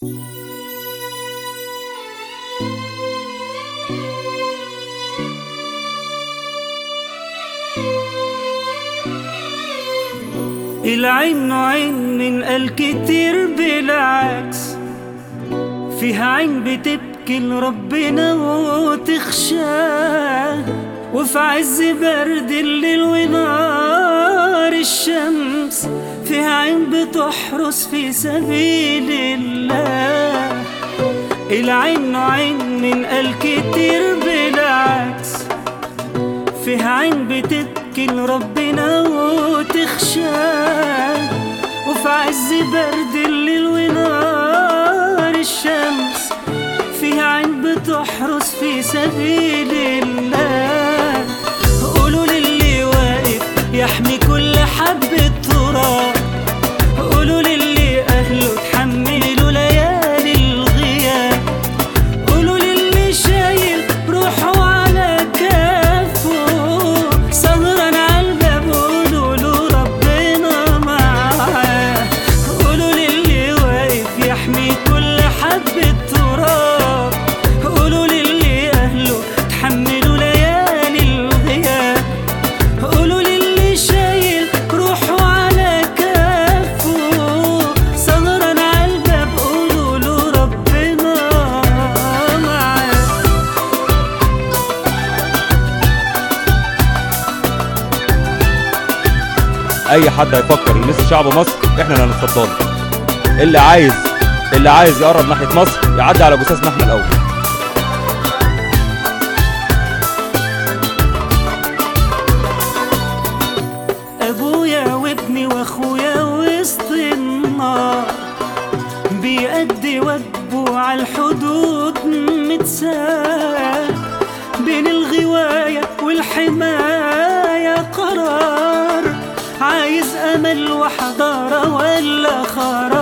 العين نوعين من الكتير بالعكس، فيها عين بتبكي لربنا وتخشاه، وفي عز برد الليل ونار الشمس فيها عين بتحرس في سبيل الله. العين نوعين من الكتير بالعكس، فيها عين بتبكي لربنا وتخشاه، وفي عز برد الليل ونار الشمس فيها عين بتحرس في سبيل الله. قولوا للي واقف يحمي كل حبة تراب، قولوا للي أهله تحملوا ليالي الغياب، قولوا للي شايل روحه على كفه سهران عالباب، قولوا له ربنا معاه. قولوا للي واقف يحمي كل حبة تراب، قولوا للي أهله تحملوا ليالي الغياب، قولوا للي شايل روحه على كفه سهران عالباب، قولوا له ربنا معاه. اي حد هيفكر يمس شعب مصر احنا اللي هنتفضله. اللي عايز يقرب ناحيه مصر يعدي على جثثنا احنا الاول. ابويا وابني واخويا وسط النار، بيأدي واجبه عالحدود متساه، بين الغواية والحماية قرار، عايز امل وحضارة ولا خراب.